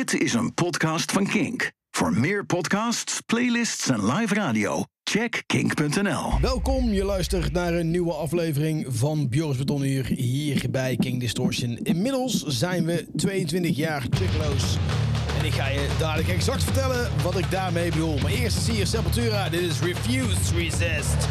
Dit is een podcast van Kink. Voor meer podcasts, playlists en live radio, check kink.nl. Welkom, je luistert naar een nieuwe aflevering van Björns Betonuur hier bij King Distortion. Inmiddels zijn we 22 jaar checkloos. En ik ga je dadelijk exact vertellen wat ik daarmee bedoel. Maar eerst is hier Sepultura, dit is Refuse Resist.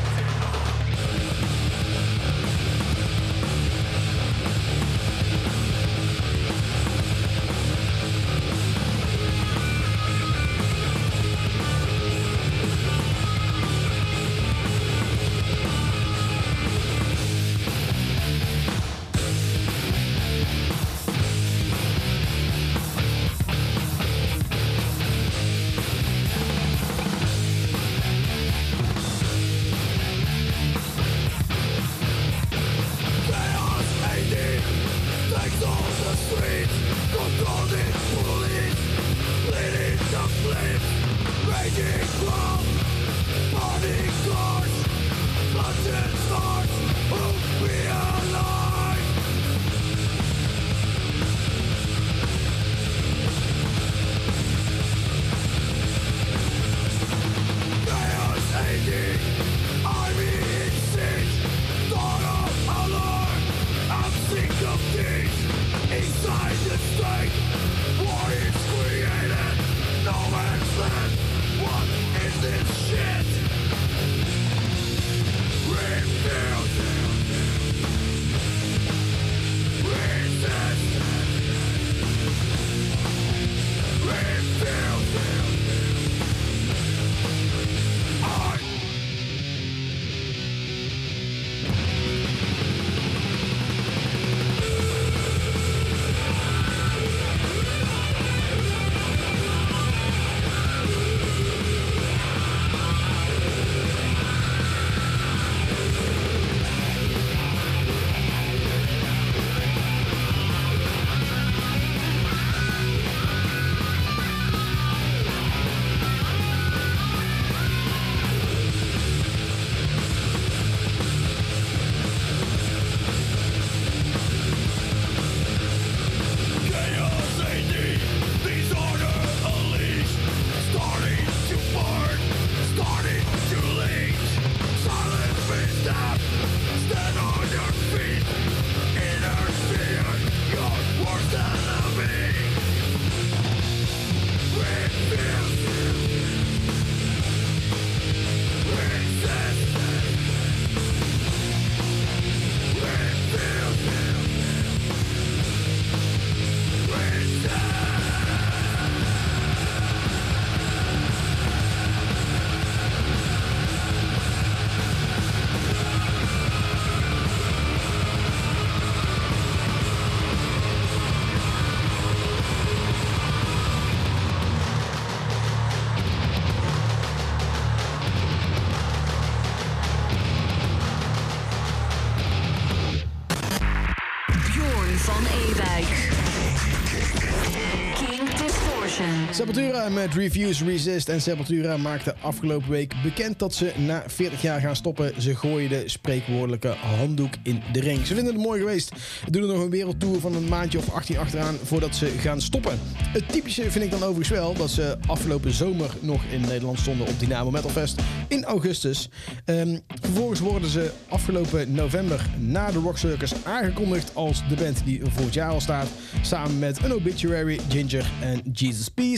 Sepultura met Refuse Resist. En Sepultura maakte afgelopen week bekend dat ze na 40 jaar gaan stoppen. Ze gooien de spreekwoordelijke handdoek in de ring. Ze vinden het mooi geweest. Doen er nog een wereldtour van een maandje of 18 achteraan voordat ze gaan stoppen. Het typische vind ik dan overigens wel dat ze afgelopen zomer nog in Nederland stonden op Dynamo Metal Fest in augustus. Vervolgens worden ze afgelopen november na de Rock Circus aangekondigd als de band die volgend jaar al staat. Samen met een Obituary, Ginger en Jesus Peace.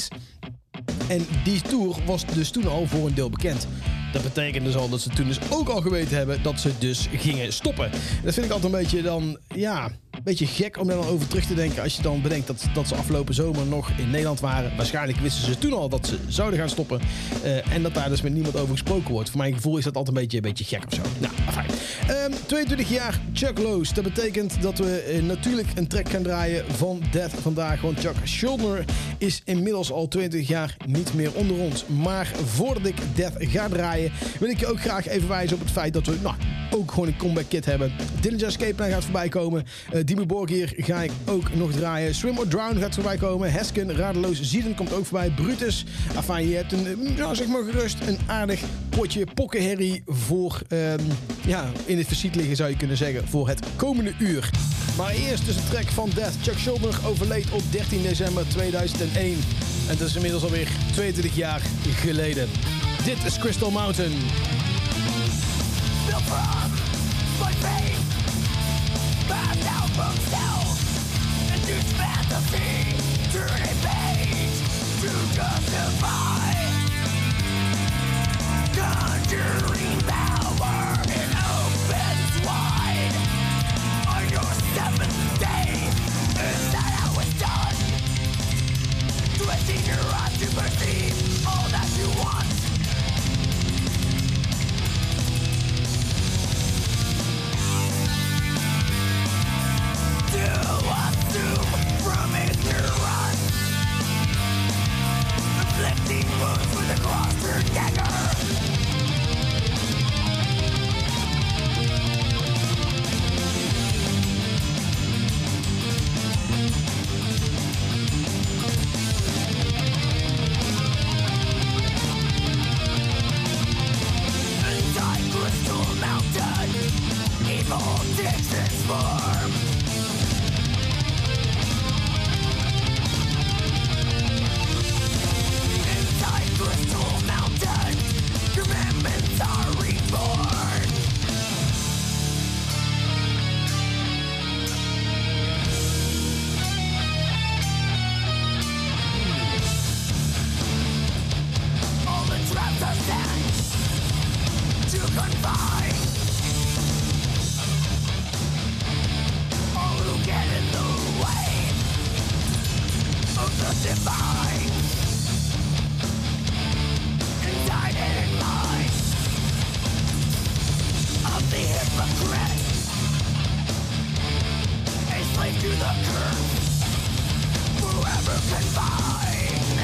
En die tour was dus toen al voor een deel bekend. Dat betekent dus al dat ze toen dus ook al geweten hebben dat ze dus gingen stoppen. Dat vind ik altijd een beetje dan, ja, een beetje gek om daar dan over terug te denken. Als je dan bedenkt dat ze afgelopen zomer nog in Nederland waren. Waarschijnlijk wisten ze toen al dat ze zouden gaan stoppen. En dat daar dus met niemand over gesproken wordt. Voor mijn gevoel is dat altijd een beetje gek of zo. Nou, fijn. 22 jaar Chuck Loos. Dat betekent dat we natuurlijk een track gaan draaien van Death vandaag. Want Chuck Schuldiner is inmiddels al 22 jaar niet meer onder ons. Maar voordat ik Death ga draaien, wil ik je ook graag even wijzen op het feit dat we ook gewoon een comeback kit hebben. Dillinger Escape Plan gaat voorbij komen. Dimmu Borgir ga ik ook nog draaien. Swim or Drown gaat voorbij komen. Hesken, Radeloos Zieden komt ook voorbij. Brutus. Enfin, je hebt zeg maar gerust een aardig potje pokkenherrie voor in het verschiet liggen, zou je kunnen zeggen, voor het komende uur. Maar eerst dus een track van Death. Chuck Schuldiner overleed op 13 december 2001. En dat is inmiddels alweer 22 jaar geleden. Dit is Crystal Mountain. Built from my faith, passed out from cells, induced fantasy, turning page to justify, conjuring power in opens wide. On your seventh day, is that how it's done? Twisting your eyes to perceive all that you want. From ignorance, inflicting wounds with a cross-turned dagger. Inside Crystal Mountain, evil takes its form. Crystal Mountain, commandments are reborn. All the traps are set to confine all who get in the way of the divine. Indicted mind of the hypocrite, a slave to the curse, forever confined.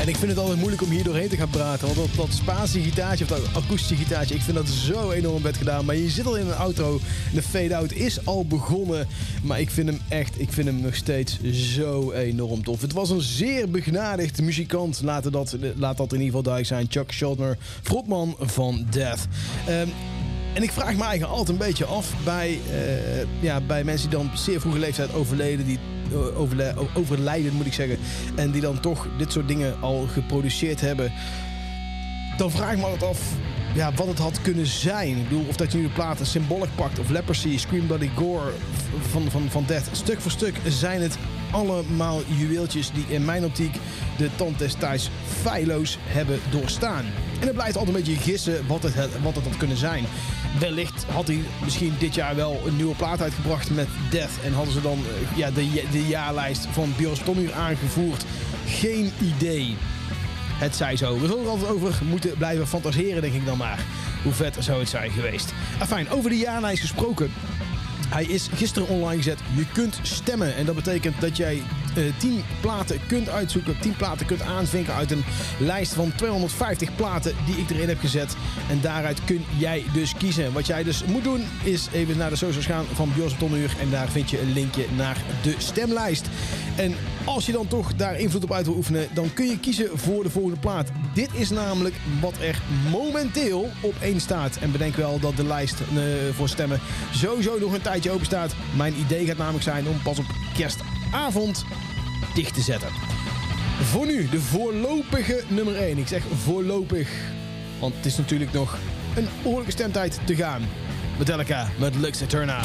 ik vind het altijd moeilijk om hier doorheen te gaan praten. Want dat Spaanse gitaartje of dat akoestische gitaartje, ik vind dat zo enorm vet gedaan. Maar je zit al in een outro. De fade-out is al begonnen. Maar ik vind hem nog steeds zo enorm tof. Het was een zeer begnadigd muzikant. Laat dat in ieder geval duidelijk zijn. Chuck Schuldiner, frontman van Death. En ik vraag me eigenlijk altijd een beetje af bij mensen die dan op zeer vroege leeftijd overlijden, moet ik zeggen. En die dan toch dit soort dingen al geproduceerd hebben. Dan vraag ik me altijd af wat het had kunnen zijn. Ik bedoel, of dat je nu de platen Symbolic pakt of Leprosy, Scream Bloody Gore van Death. Stuk voor stuk zijn het allemaal juweeltjes die in mijn optiek de tand des tijds feilloos hebben doorstaan. En het blijft altijd een beetje gissen wat het had kunnen zijn. Wellicht had hij misschien dit jaar wel een nieuwe plaat uitgebracht met Death. En hadden ze dan de jaarlijst van Björn Stonnuur aangevoerd. Geen idee. Het zij zo. We zullen er altijd over moeten blijven fantaseren, denk ik dan maar. Hoe vet zou het zijn geweest. Afijn, over de jaarlijst gesproken. Hij is gisteren online gezet. Je kunt stemmen. En dat betekent dat jij 10 platen kunt uitzoeken. 10 platen kunt aanvinken uit een lijst van 250 platen die ik erin heb gezet. En daaruit kun jij dus kiezen. Wat jij dus moet doen is even naar de socials gaan van Björn Stonnuur. En daar vind je een linkje naar de stemlijst. En als je dan toch daar invloed op uit wil oefenen, dan kun je kiezen voor de volgende plaat. Dit is namelijk wat er momenteel op 1 staat. En bedenk wel dat de lijst voor stemmen sowieso nog een tijdje open staat. Mijn idee gaat namelijk zijn om pas op kerstavond dicht te zetten. Voor nu de voorlopige nummer 1. Ik zeg voorlopig, want het is natuurlijk nog een behoorlijke stemtijd te gaan. Metallica met Lux Eterna.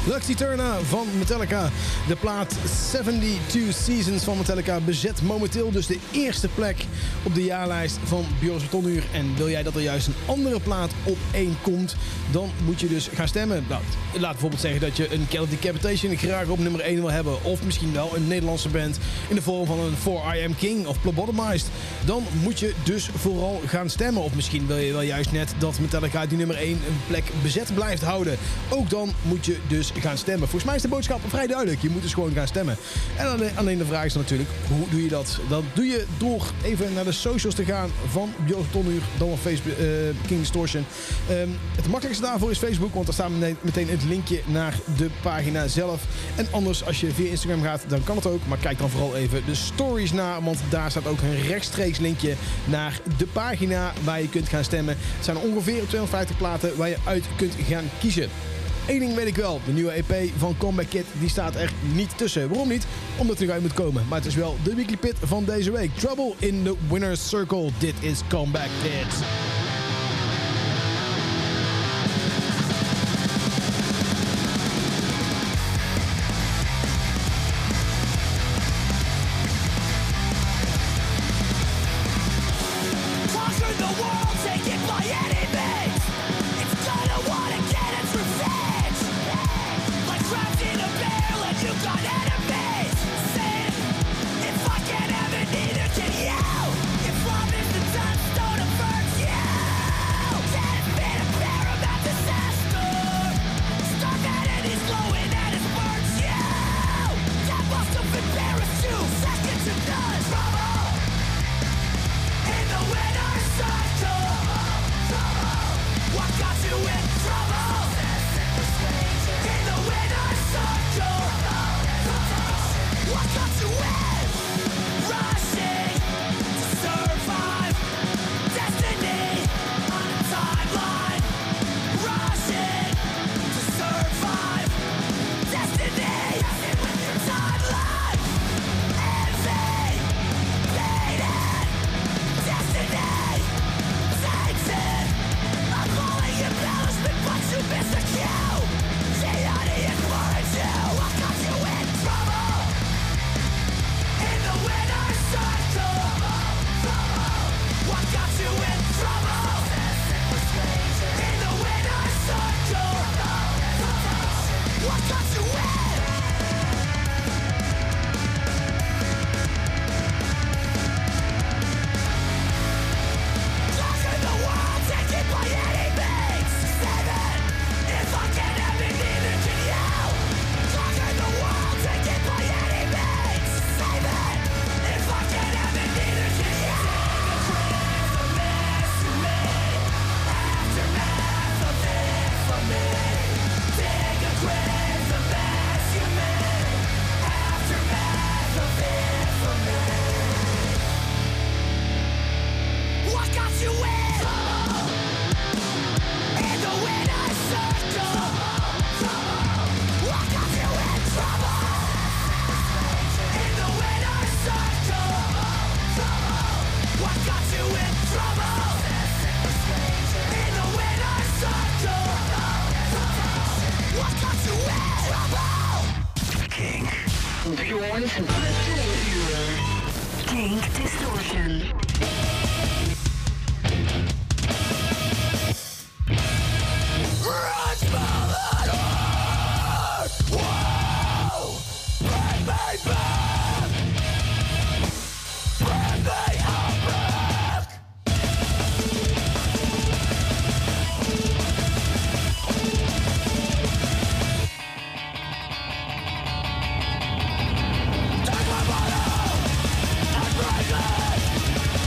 Lux Eterna van Metallica. De plaat 72 Seasons van Metallica bezet momenteel dus de eerste plek op de jaarlijst van Björns Betonhuur. En wil jij dat er juist een andere plaat op 1 komt, dan moet je dus gaan stemmen. Nou, laat bijvoorbeeld zeggen dat je een Celtic Decapitation graag op nummer 1 wil hebben. Of misschien wel een Nederlandse band in de vorm van een For I Am King of Phlebotomized. Dan moet je dus vooral gaan stemmen. Of misschien wil je wel juist net dat Metallica die nummer 1 een plek bezet blijft houden. Ook dan moet je dus gaan stemmen. Volgens mij is de boodschap vrij duidelijk. Je moet dus gewoon gaan stemmen. En alleen de vraag is dan natuurlijk, hoe doe je dat? Dat doe je door even naar de socials te gaan van Björns Betonhuur, dan op Facebook, King Distortion. Het makkelijkste daarvoor is Facebook, want daar staat meteen het linkje naar de pagina zelf. En anders, als je via Instagram gaat, dan kan het ook. Maar kijk dan vooral even de stories na, want daar staat ook een rechtstreeks linkje naar de pagina waar je kunt gaan stemmen. Het zijn ongeveer 250 platen waar je uit kunt gaan kiezen. Eén ding weet ik wel, de nieuwe EP van Comeback Kid, die staat er niet tussen. Waarom niet? Omdat hij eruit moet komen. Maar het is wel de Weekly Pit van deze week. Trouble in the Winner's Circle. Dit is Comeback Kid. King Distortion. Take my body and break it.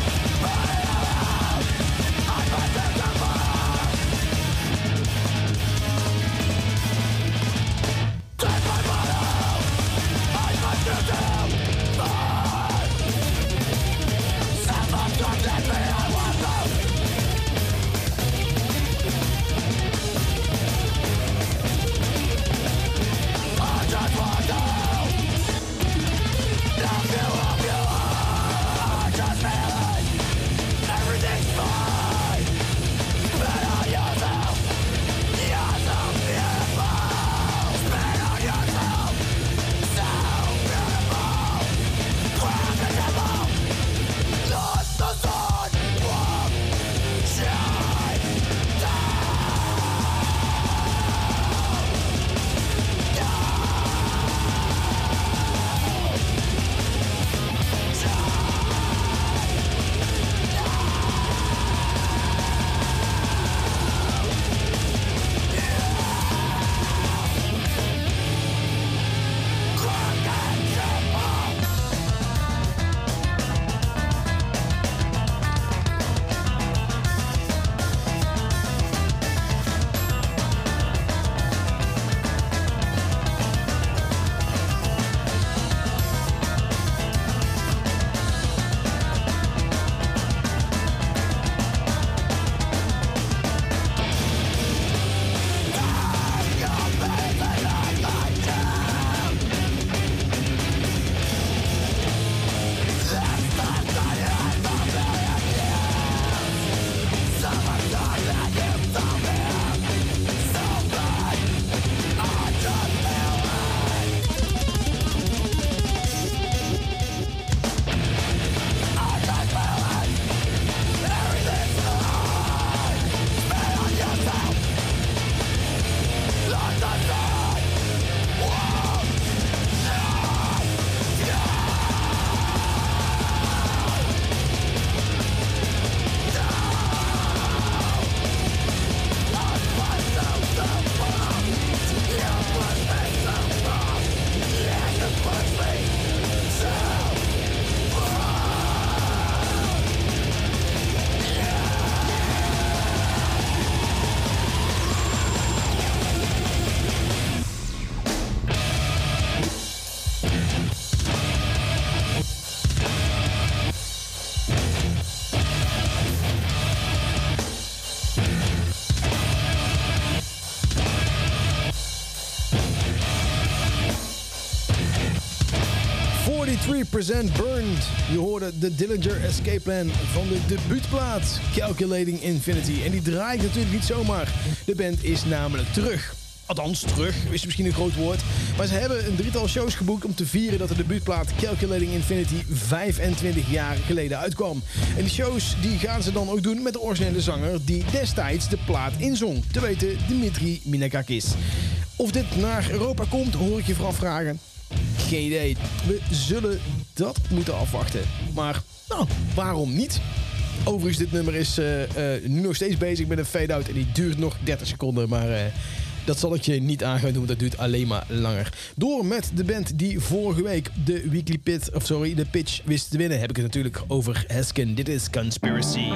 43 present Burned. Je hoorde de Dillinger Escape Plan van de debuutplaat Calculating Infinity. En die draait natuurlijk niet zomaar. De band is namelijk terug. Althans, terug is misschien een groot woord. Maar ze hebben een 3-tal shows geboekt om te vieren dat de debuutplaat Calculating Infinity 25 jaar geleden uitkwam. En die shows die gaan ze dan ook doen met de originele zanger die destijds de plaat inzong. Te weten Dimitri Minakakis. Of dit naar Europa komt, hoor ik je vooraf vragen. Geen idee. We zullen dat moeten afwachten. Maar, nou, waarom niet? Overigens, dit nummer is nu nog steeds bezig met een fade-out en die duurt nog 30 seconden, maar dat zal ik je niet aan gaan doen, want dat duurt alleen maar langer. Door met de band die vorige week de pitch wist te winnen, heb ik het natuurlijk over Heskin. Dit is Conspiracy.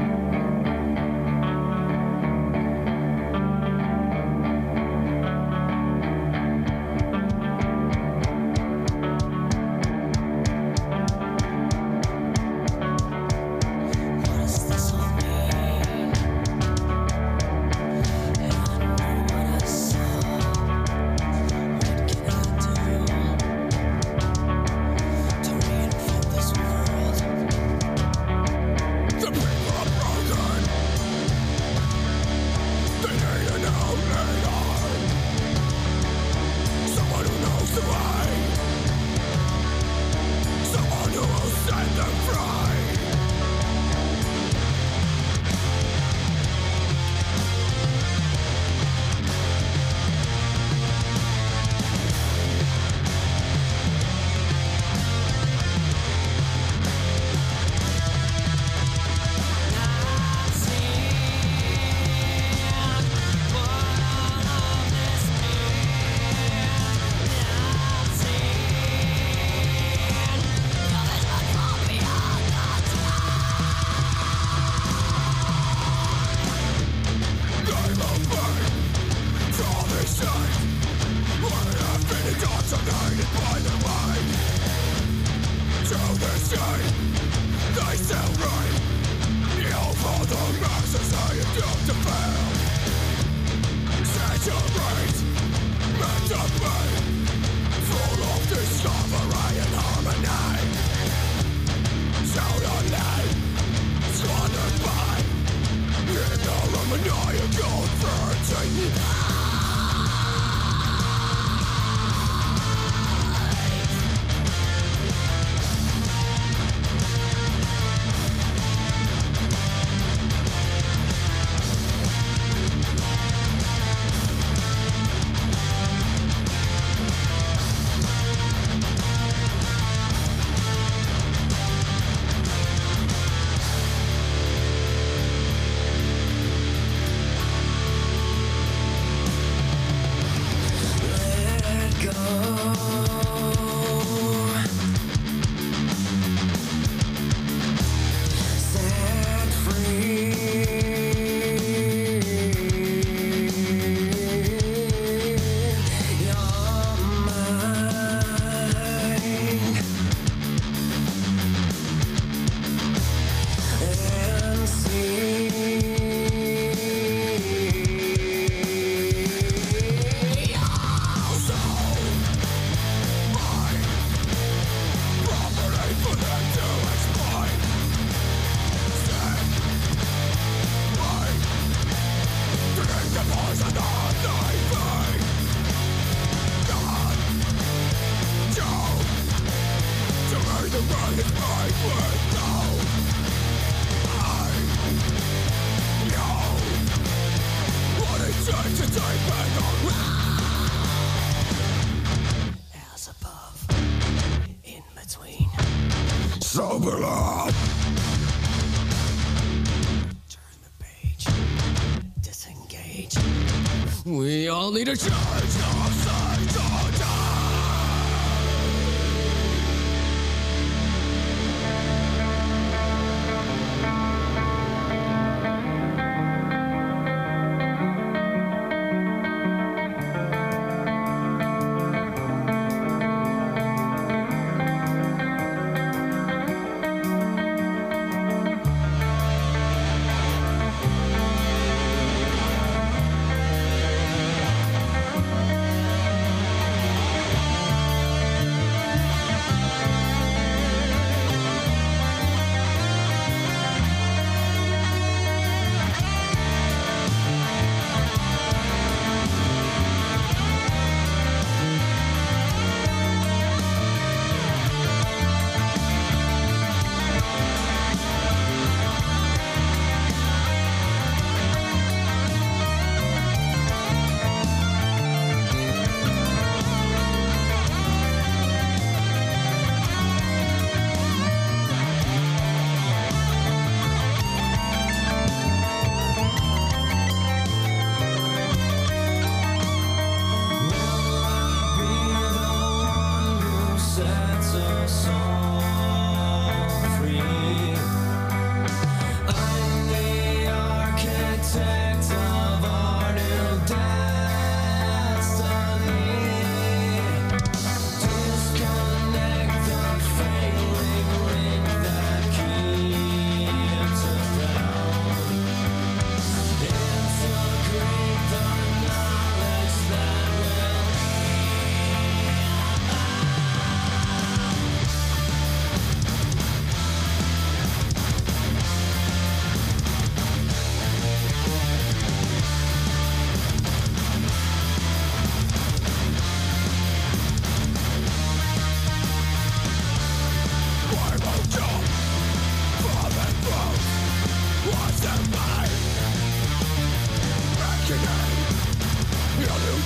We all need a charge of sight or die.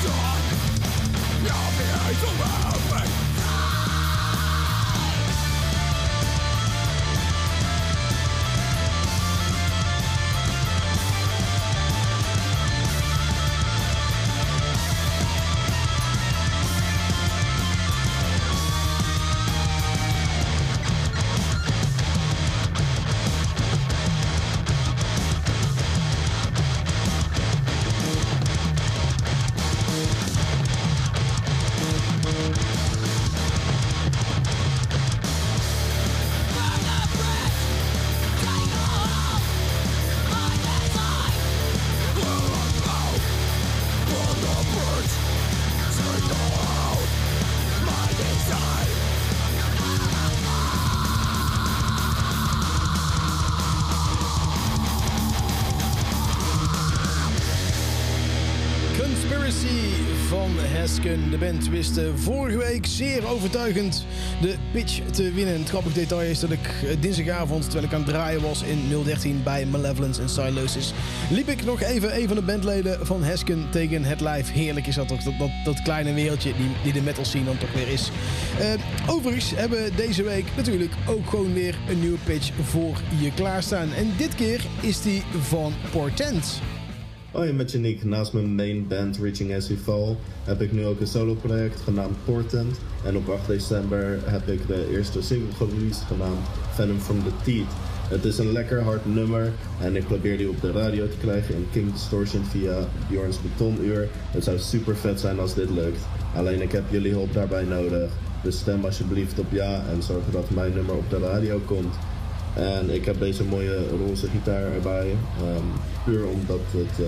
De band wist vorige week zeer overtuigend de pitch te winnen. Het grappige detail is dat ik dinsdagavond, terwijl ik aan het draaien was in 013 bij Malevolence en Sylosis, liep ik nog even een van de bandleden van Hesken tegen het lijf. Heerlijk is dat toch, dat kleine wereldje die de metal scene dan toch weer is. Overigens hebben we deze week natuurlijk ook gewoon weer een nieuwe pitch voor je klaarstaan. En dit keer is die van Portent. Hoi, met Yannick. Naast mijn main band Reaching As We Fall heb ik nu ook een solo project genaamd Portent. En op 8 december heb ik de eerste single gereleased genaamd Venom From The Teeth. Het is een lekker hard nummer en ik probeer die op de radio te krijgen in King Distortion via Bjorn's Betonuur. Het zou super vet zijn als dit lukt. Alleen ik heb jullie hulp daarbij nodig. Dus stem alsjeblieft op ja en zorg dat mijn nummer op de radio komt. En ik heb deze mooie roze gitaar erbij, puur omdat het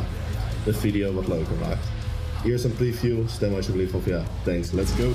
de video wat leuker maakt. Hier is een preview, stem alsjeblieft op ja. Thanks, let's go!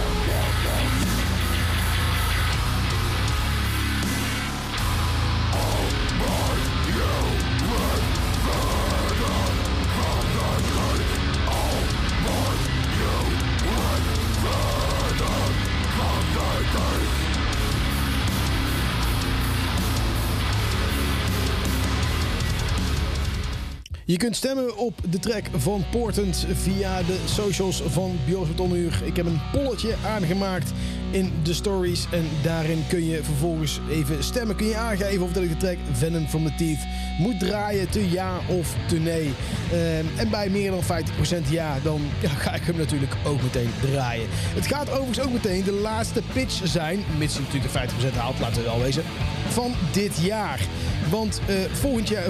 Je kunt stemmen op de track van Portent via de socials van Bjorn's Betonuur. Ik heb een polletje aangemaakt in de stories en daarin kun je vervolgens even stemmen. Kun je aangeven of dat ik de track Venom From The Teeth moet draaien, te ja of te nee. En bij meer dan 50% ja, dan ga ik hem natuurlijk ook meteen draaien. Het gaat overigens ook meteen de laatste pitch zijn, mits hij natuurlijk de 50% haalt, laten we wel wezen, van dit jaar. Want volgend jaar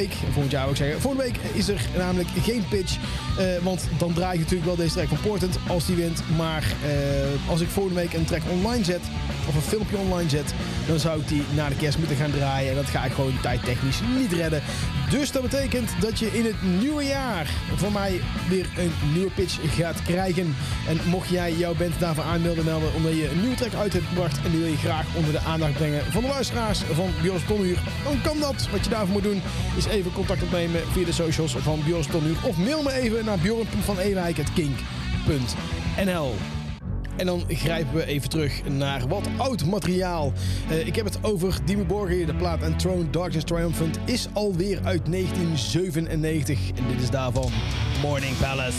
is er namelijk geen pitch. Want dan draai ik natuurlijk wel deze track van Portent als die wint. Maar als ik volgende week een track online zet, of een filmpje online zet, dan zou ik die na de kerst moeten gaan draaien. En dat ga ik gewoon tijdtechnisch niet redden. Dus dat betekent dat je in het nieuwe jaar van mij weer een nieuwe pitch gaat krijgen. En mocht jij jouw band daarvoor melden omdat je een nieuwe track uit hebt gebracht en die wil je graag onder de aandacht brengen van de luisteraars van Bjorn's Betonuur, dan kan dat. Wat je daarvoor moet doen is even contact opnemen via de socials van Bjorn's Betonuur of mail me even naar bjorn.vanewijk@kink.nl. En dan grijpen we even terug naar wat oud materiaal. Ik heb het over Dimmu Borgir, de plaat And Throne Darkness Triumphant is alweer uit 1997. En dit is daarvan Morning Palace.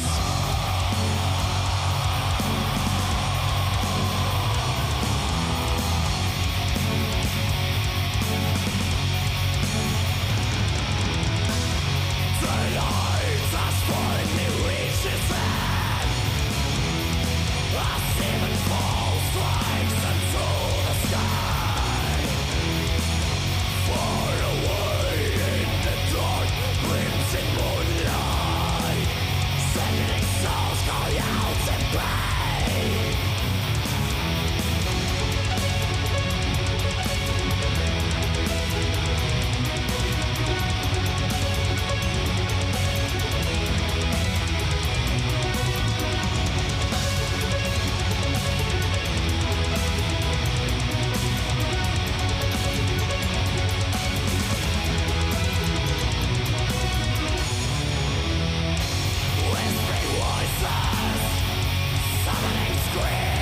Summoning scream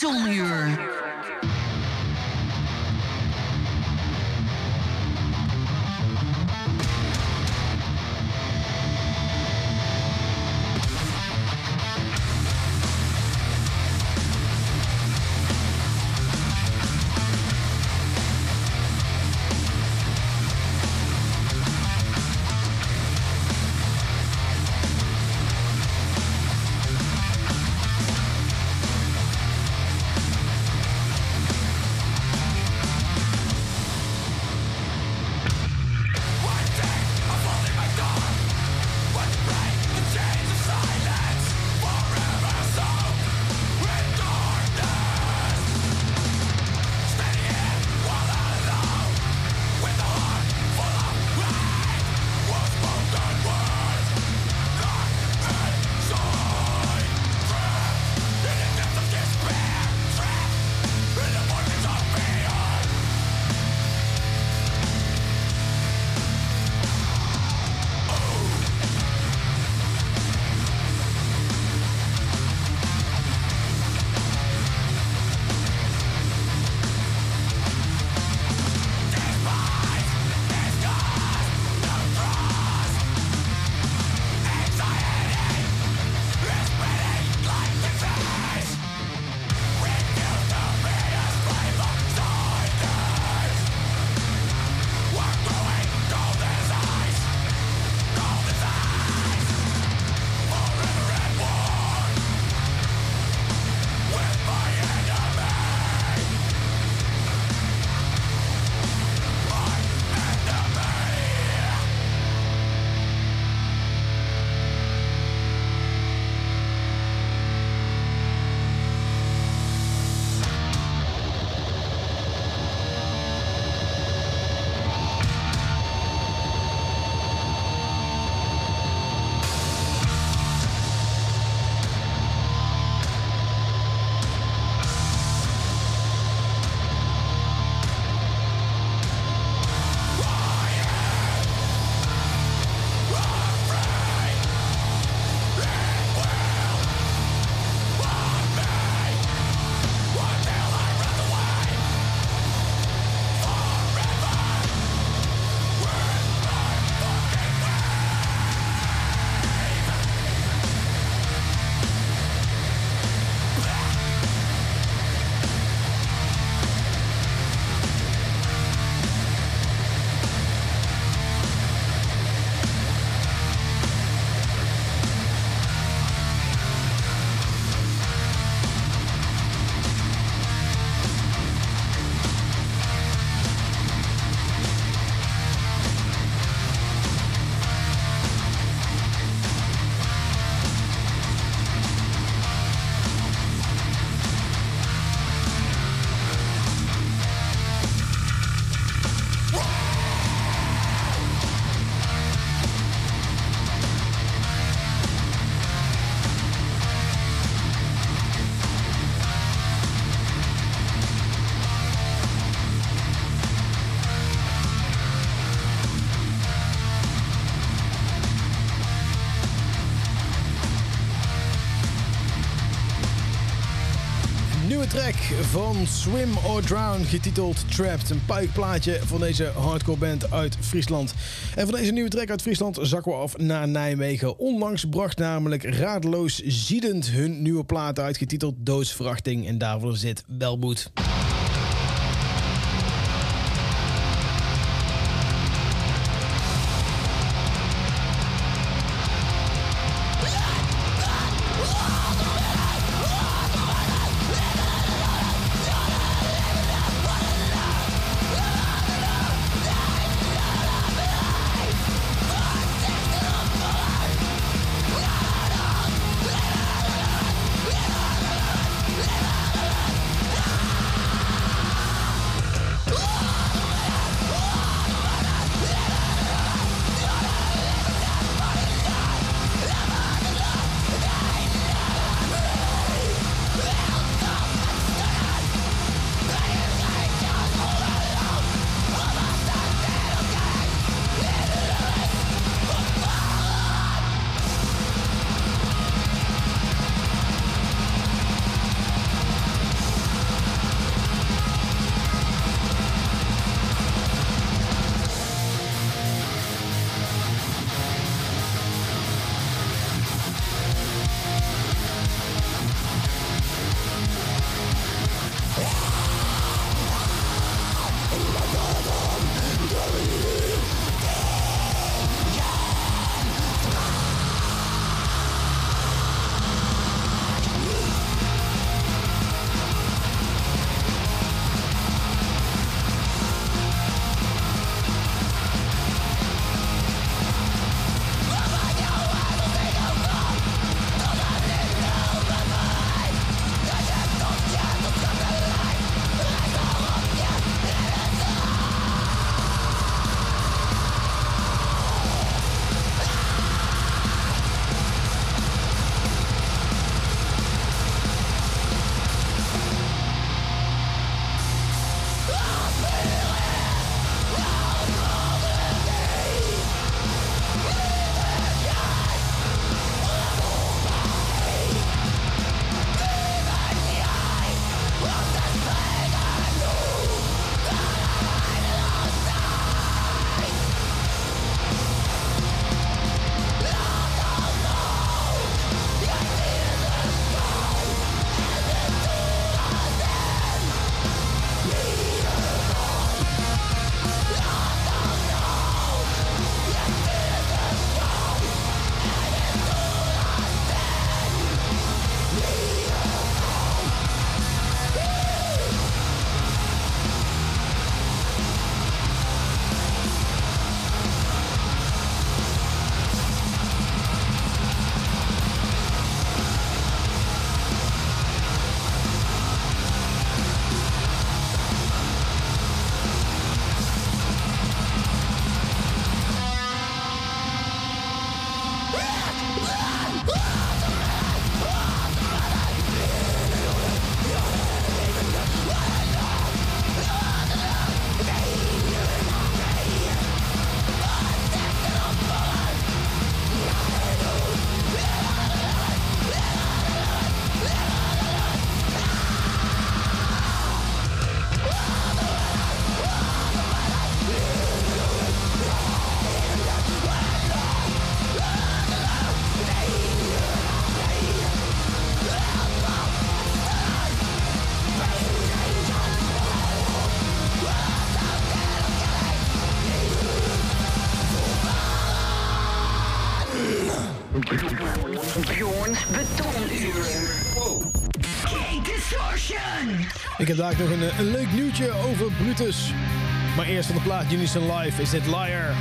Zonuur. Track van Swim or Drown, getiteld Trapped. Een puikplaatje van deze hardcore band uit Friesland. En van deze nieuwe track uit Friesland zakken we af naar Nijmegen. Onlangs bracht namelijk Radeloos Ziedend hun nieuwe plaat uit, getiteld Doodsverachting. En daarvoor zit Welmoed. Yeah. King Distortion. Ik heb daar nog een leuk nieuwtje over Brutus. Maar eerst van de plaat Unison Live is dit Liar.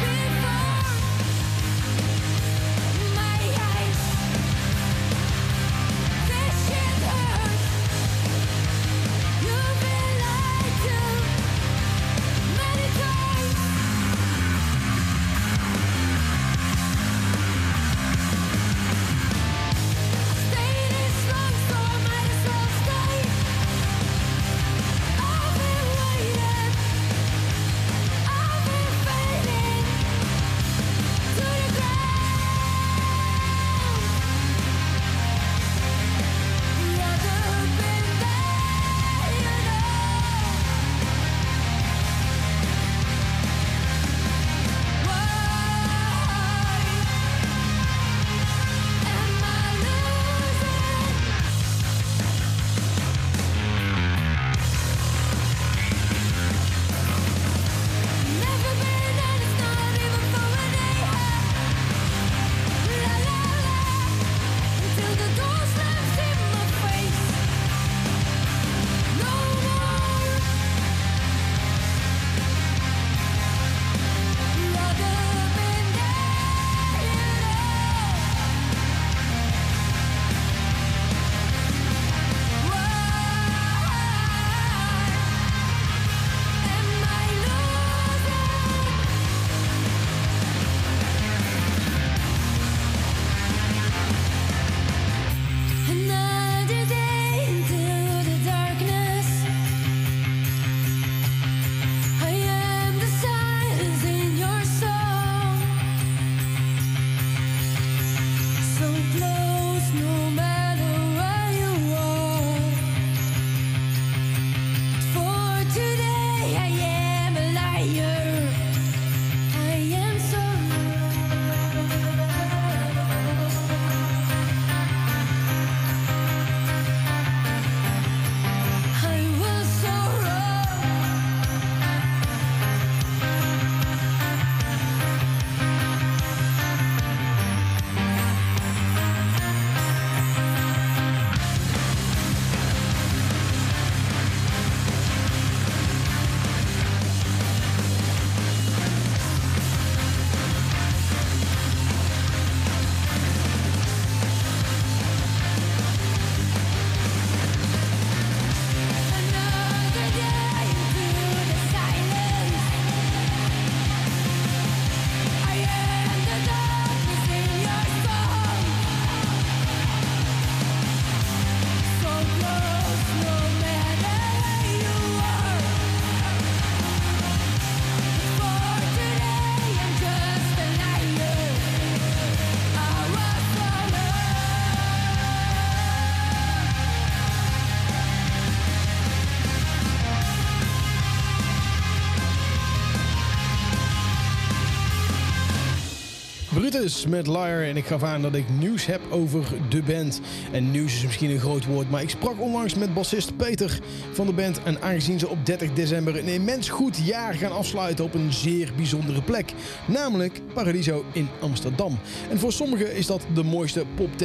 Brutus met Liar en ik gaf aan dat ik nieuws heb over de band. En nieuws is misschien een groot woord, maar ik sprak onlangs met bassist Peter van de band. En aangezien ze op 30 december een immens goed jaar gaan afsluiten op een zeer bijzondere plek. Namelijk Paradiso in Amsterdam. En voor sommigen is dat de mooiste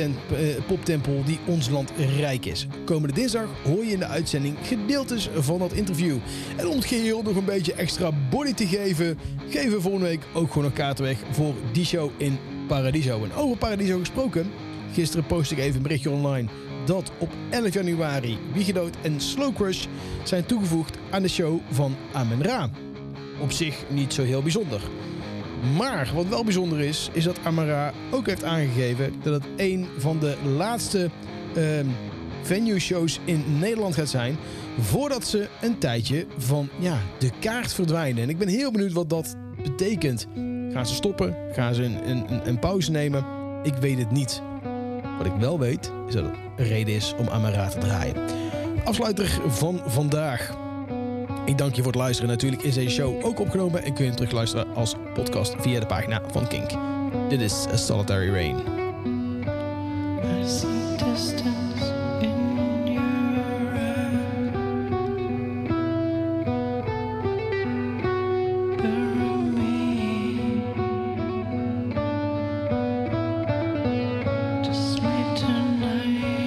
poptempel die ons land rijk is. Komende dinsdag hoor je in de uitzending gedeeltes van dat interview. En om het geheel nog een beetje extra body te geven, geven we volgende week ook gewoon een kaart weg voor die show in Paradiso. En over Paradiso gesproken, gisteren post ik even een berichtje online dat op 11 januari Wiegedood en Slow Crush zijn toegevoegd aan de show van Amen-Ra. Op zich niet zo heel bijzonder. Maar wat wel bijzonder is dat Amen-Ra ook heeft aangegeven dat het een van de laatste venue shows in Nederland gaat zijn voordat ze een tijdje van de kaart verdwijnen. En ik ben heel benieuwd wat dat betekent. Gaan ze stoppen? Gaan ze een pauze nemen? Ik weet het niet. Wat ik wel weet is dat het een reden is om Amen-Ra te draaien. Afsluiter van vandaag. Ik dank je voor het luisteren. Natuurlijk is deze show ook opgenomen en kun je hem terugluisteren als podcast via de pagina van Kink. Dit is A Solitary Rain. I see distance in your eyes. Bury me. Just leave tonight.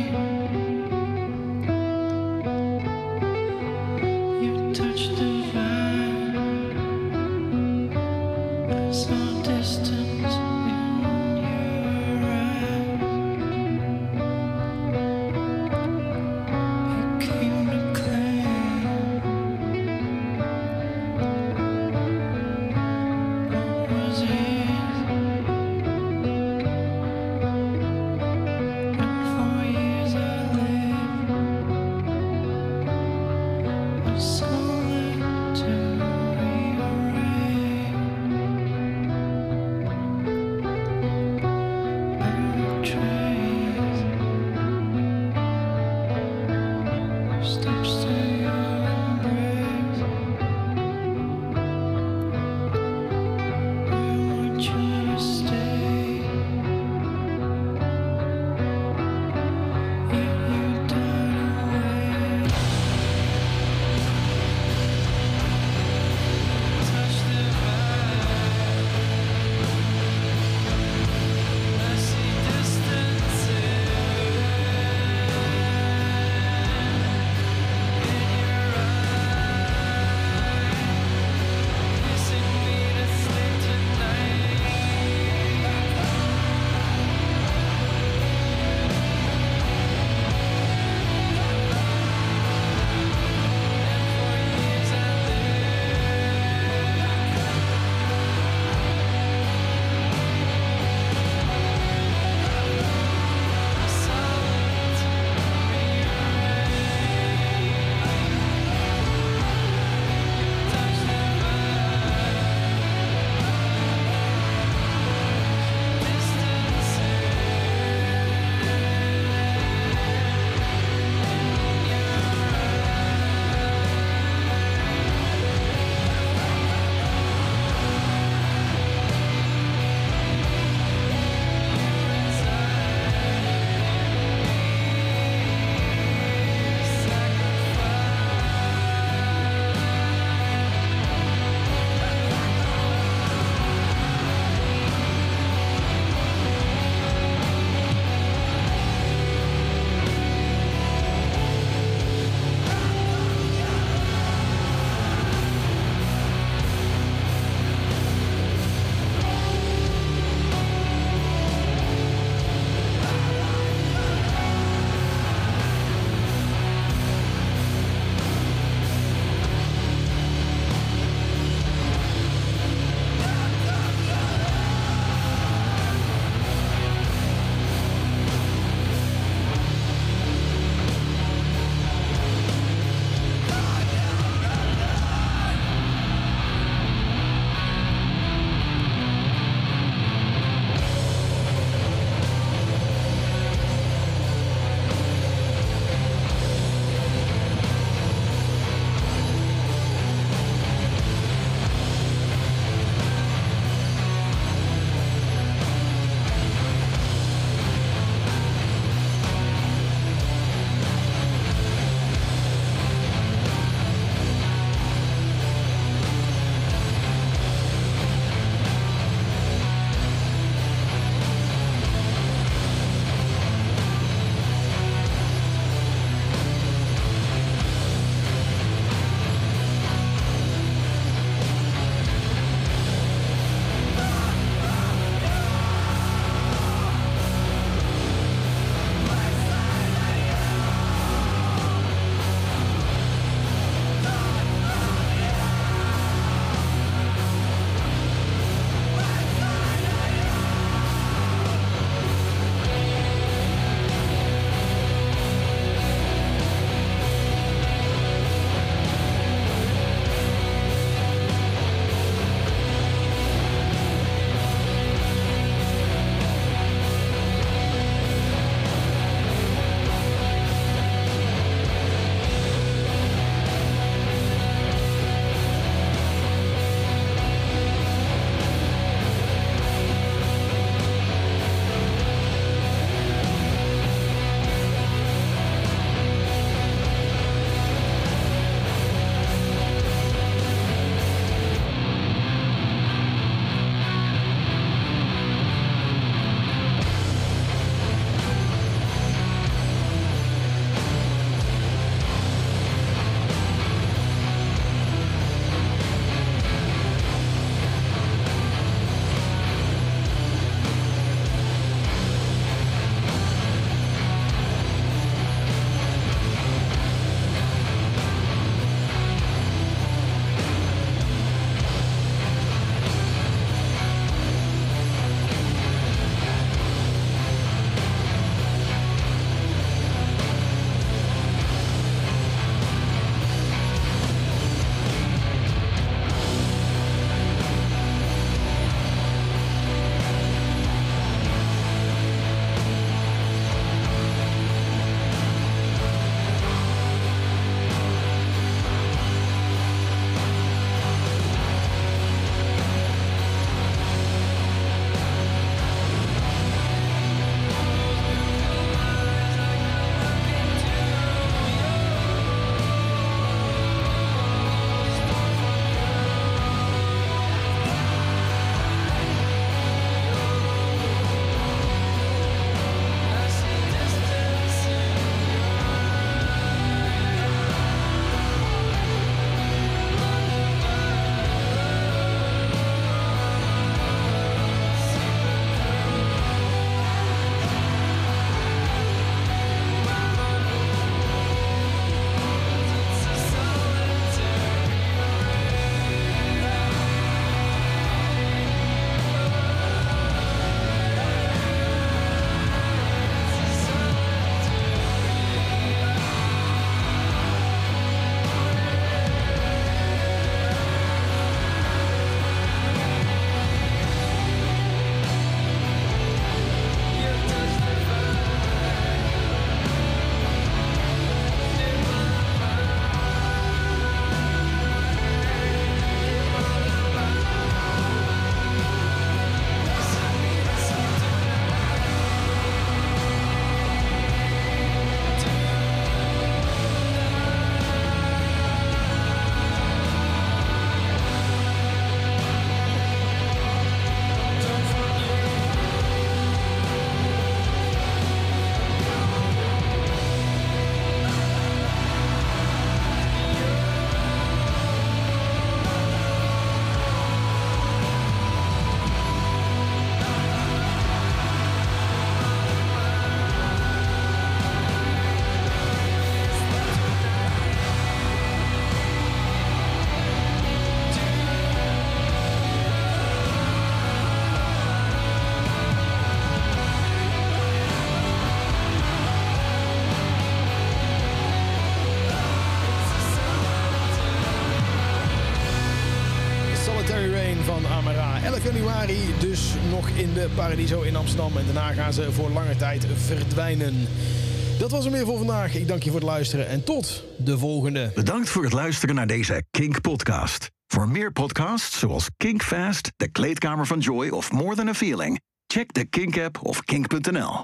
11 januari dus nog in de Paradiso in Amsterdam. En daarna gaan ze voor lange tijd verdwijnen. Dat was hem weer voor vandaag. Ik dank je voor het luisteren en tot de volgende. Bedankt voor het luisteren naar deze Kink-podcast. Voor meer podcasts zoals Kink Fast, De Kleedkamer van Joy of More Than a Feeling, check de Kink-app of kink.nl.